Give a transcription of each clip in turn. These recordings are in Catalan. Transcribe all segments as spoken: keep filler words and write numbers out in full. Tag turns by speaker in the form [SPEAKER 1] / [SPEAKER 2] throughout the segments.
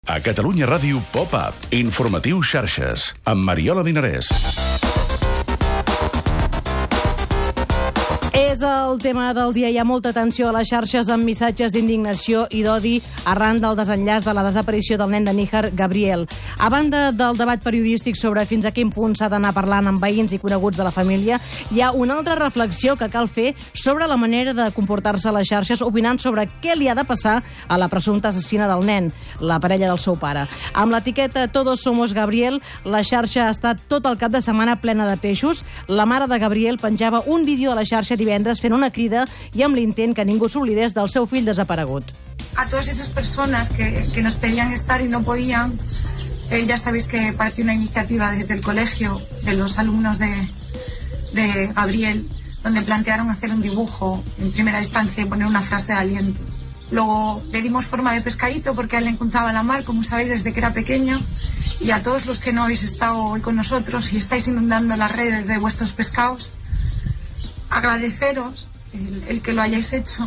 [SPEAKER 1] A Catalunya Ràdio Pop-Up, informatiu xarxes, amb Mariola Dinarès.
[SPEAKER 2] És el tema del dia. Hi ha molta atenció a les xarxes amb missatges d'indignació i d'odi arran del desenllaç de la desaparició del nen de Níjar, Gabriel. A banda del debat periodístic sobre fins a quin punt s'ha d'anar parlant amb veïns i coneguts de la família, hi ha una altra reflexió que cal fer sobre la manera de comportar-se a les xarxes, opinant sobre què li ha de passar a la presumpta assassina del nen, la parella del seu pare. Amb l'etiqueta Todos somos Gabriel, la xarxa ha estat tot el cap de setmana plena de peixos. La mare de Gabriel penjava un vídeo a la xarxa divendres fent una crida i amb l'intent que ningú s'oblidés del seu fill desaparegut.
[SPEAKER 3] A todas esas personas que, que nos pedían estar y no podían, eh, ya sabéis que partió una iniciativa desde el colegio de los alumnos de, de Gabriel, donde plantearon hacer un dibujo en primera instancia y poner una frase de aliento. Luego le dimos forma de pescadito porque a él le encantaba la mar, como sabéis, desde que era pequeño. Y a todos los que no habéis estado hoy con nosotros y estáis inundando las redes de vuestros pescados, agradeceros el, el que lo hayáis hecho.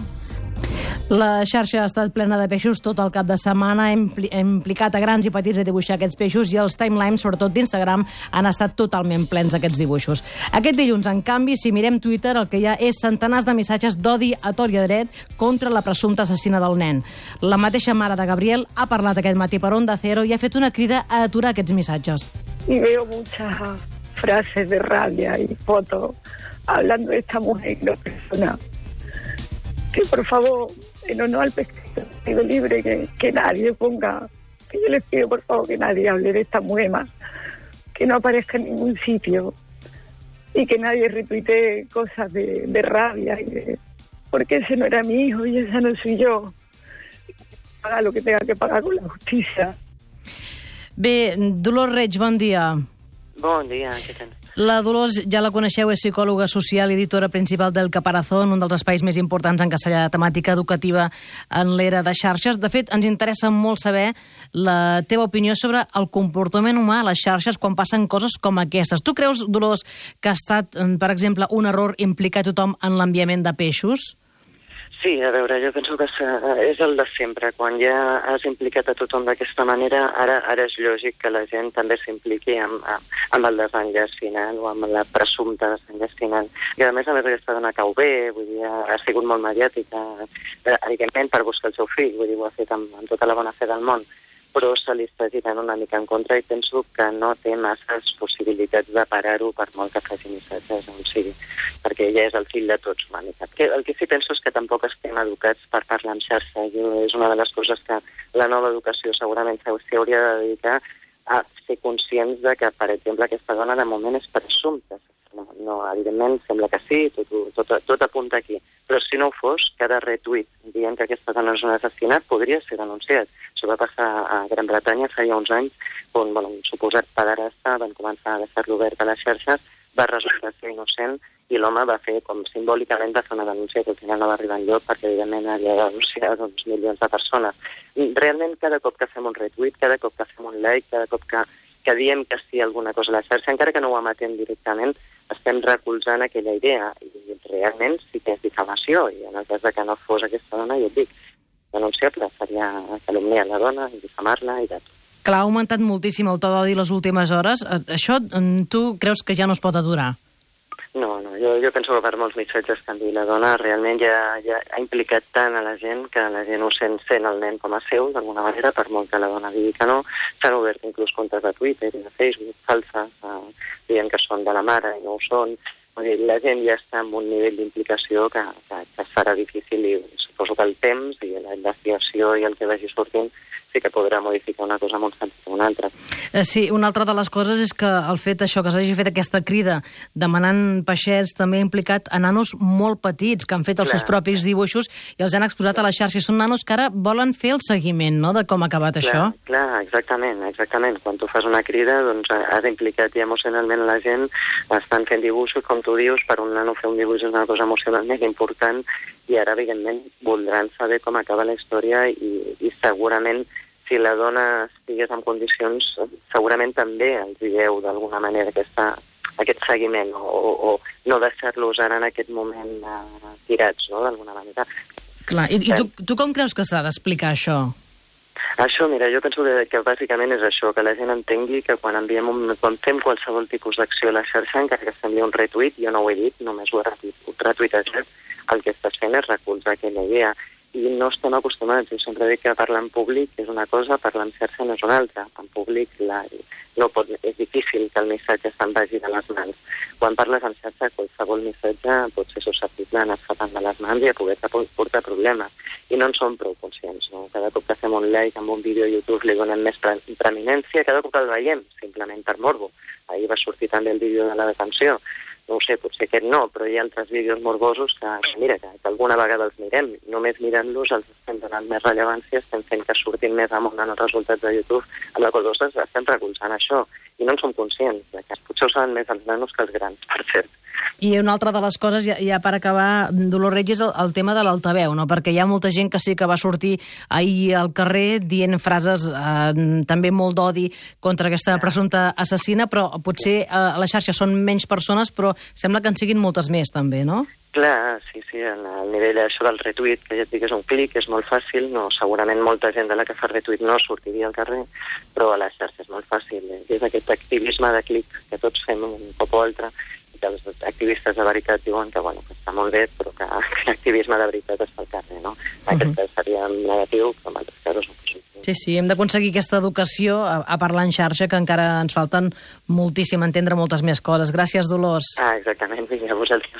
[SPEAKER 2] La xarxa ha estat plena de peixos tot el cap de setmana, impli implicat a grans i petits a dibuixar aquests peixos, i els timelines, sobretot d'Instagram, han estat totalment plens d'aquests dibuixos. Aquest dilluns, en canvi, si mirem Twitter, el que hi ha és centenars de missatges d'odi a tort i a dret contra la presumpta assassina del nen. La mateixa mare de Gabriel ha parlat aquest matí per Onda Cero i ha fet una crida a aturar aquests missatges.
[SPEAKER 4] Y veo muchas frases de rabia y fotos hablando de esta mujer y la persona. Que por favor, en honor al pescado libre, que, que nadie ponga, que yo les pido por favor que nadie hable de esta mujer más, que no aparezca en ningún sitio y que nadie retuitee cosas de, de rabia, y de, porque ese no era mi hijo y esa no soy yo. Paga lo que tenga que pagar con la justicia.
[SPEAKER 2] Bé, Dolors Reig, bon dia.
[SPEAKER 5] Bon dia, què tal?
[SPEAKER 2] La Dolors, ja la coneixeu, és psicòloga social i editora principal del Caparazón, un dels espais més importants en castellà de temàtica educativa en l'era de xarxes. De fet, ens interessa molt saber la teva opinió sobre el comportament humà a les xarxes quan passen coses com aquestes. Tu creus, Dolors, que ha estat, per exemple, un error implicar tothom en l'enviament de peixos?
[SPEAKER 5] Sí, a veure, jo penso que és el de sempre. Quan ja has implicat a tothom d'aquesta manera, ara ara és lògic que la gent també s'impliqui amb, amb el desenllaç final o amb la presumpta desenllaç final. I a més a més aquesta dona cau bé, vull dir, ha sigut molt mediàtica, evidentment per buscar el seu fill, vull dir, ho ha fet amb, amb tota la bona fe del món, però se li està girant una mica en contra i penso que no té masses possibilitats de parar-ho per molt que faci missatges on sigui, perquè ella és el fill de tots una mica. El que sí penso és que tampoc estem educats per parlar en xarxa. Jo, és una de les coses que la nova educació segurament s'hi hauria de dedicar a ser conscients de que, per exemple, aquesta dona de moment és presumpta. No, no, evidentment sembla que sí, tot, tot, tot apunta aquí. Però si no ho fos, cada retuit dient que aquesta dona és un assassinat podria ser denunciat. Això va passar a Gran Bretanya fa ja uns anys, on bueno, un suposat pederasta van començar a deixar-lo obert a les xarxes, va resultar ser innocent i l'home va fer, com simbòlicament, va fer una denúncia que al final no va arribar enlloc perquè evidentment havia de denunciar doncs, milions de persones. Realment, cada cop que fem un retuit, cada cop que fem un like, cada cop que, que diem que sí alguna cosa a la xarxa, encara que no ho emetem directament, estem recolzant aquella idea i realment sí que és difamació, i en el cas de que no fos aquesta dona, jo et dic, denunciar-la seria calumniar la dona i difamar-la i de tot.
[SPEAKER 2] Clar, ha augmentat moltíssim el to d'odi les últimes hores. Això tu creus que ja no es pot aturar?
[SPEAKER 5] No, no, jo, jo penso que per molts missatges que enviï la dona realment ja, ja ha implicat tant a la gent que la gent ho sent, sent el nen com a seu, d'alguna manera, per molt que la dona digui que no. S'han obert inclús comptes de Twitter i de Facebook falses, eh, dient que són de la mare i no ho són. Vull dir, la gent ja està en un nivell d'implicació que, que, que serà difícil i suposo que el temps i la investigació i el que vagi sortint sí que podrà modificar una cosa en un sentit o un altre.
[SPEAKER 2] Sí, una altra de les coses és que el fet això, que s'hagi fet aquesta crida demanant peixets, també ha implicat a nanos molt petits que han fet els clar, seus propis dibuixos i els han exposat clar. a les xarxes. Són nanos que ara volen fer el seguiment, no?, de com ha acabat clar, això.
[SPEAKER 5] Clar, exactament, exactament. Quan tu fas una crida, doncs has implicat ja emocionalment la gent, estan fent dibuixos, com tu dius, per un nano fer un dibuix és una cosa emocionalment important i ara, evidentment, voldran saber com acaba la història i, i segurament si la dona estigués en condicions, segurament també els dieu d'alguna manera aquesta, aquest seguiment o, o, o no deixar-los ara en aquest moment uh, tirats, no?, d'alguna manera.
[SPEAKER 2] Clar, i, i tu, tu com creus que s'ha d'explicar això?
[SPEAKER 5] Això, mira, jo penso que, que bàsicament és això, que la gent entengui que quan enviem un, quan fem qualsevol tipus d'acció a la xarxa, encara que s'envia un retuit, jo no ho he dit, només ho he retuitejat, el que estàs fent és recolzar aquella idea. I no estem acostumats, jo sempre dic que parlar en públic és una cosa, parlar en xarxa no és una altra. En públic la, no pot, és difícil que el missatge se'n vagi de les mans. Quan parles en xarxa, qualsevol missatge pot ser susceptible d'anar-se de les mans i a poder portar problemes. I no en som prou conscients, no? Cada cop que fem un like amb un vídeo a YouTube li donem més pre preeminència, cada cop que el veiem, simplement per morbo. Ahir va sortir també el vídeo de la detenció. No ho sé, potser aquest no, però hi ha altres vídeos morbosos que, mira, que, que alguna vegada els mirem. Només mirant-los els estem donant més rellevància, estem fent que surtin més amunt en els resultats de YouTube, amb la qual cosa estem recolzant això. I no en som conscients, que potser ho saben més els nanos que els grans, per cert.
[SPEAKER 2] I una altra de les coses, ja, ja per acabar, Dolors Reig, és el, el tema de l'altaveu, no? Perquè hi ha molta gent que sí que va sortir ahir al carrer dient frases eh, també molt d'odi contra aquesta presumpta assassina, però potser eh, a la xarxa són menys persones, però sembla que en siguin moltes més també, no?
[SPEAKER 5] Clar, sí, sí, el nivell d'això del retuit, que ja et dic és un clic, és molt fàcil, no, segurament molta gent de la que fa retuit no sortiria al carrer, però a la xarxa és molt fàcil, eh? És aquest activisme de clic que tots fem un cop o altre, i que els activistes de veritat diuen que, bueno, que està molt bé, però que l'activisme de veritat està al carrer, no? Aquest uh-huh. seria negatiu, però en altres casos no positiu.
[SPEAKER 2] Sí, sí, hem d'aconseguir aquesta educació a, a parlar en xarxa, que encara ens falten moltíssim, entendre moltes més coses. Gràcies, Dolors.
[SPEAKER 5] Ah, exactament, vinga, a vosaltres.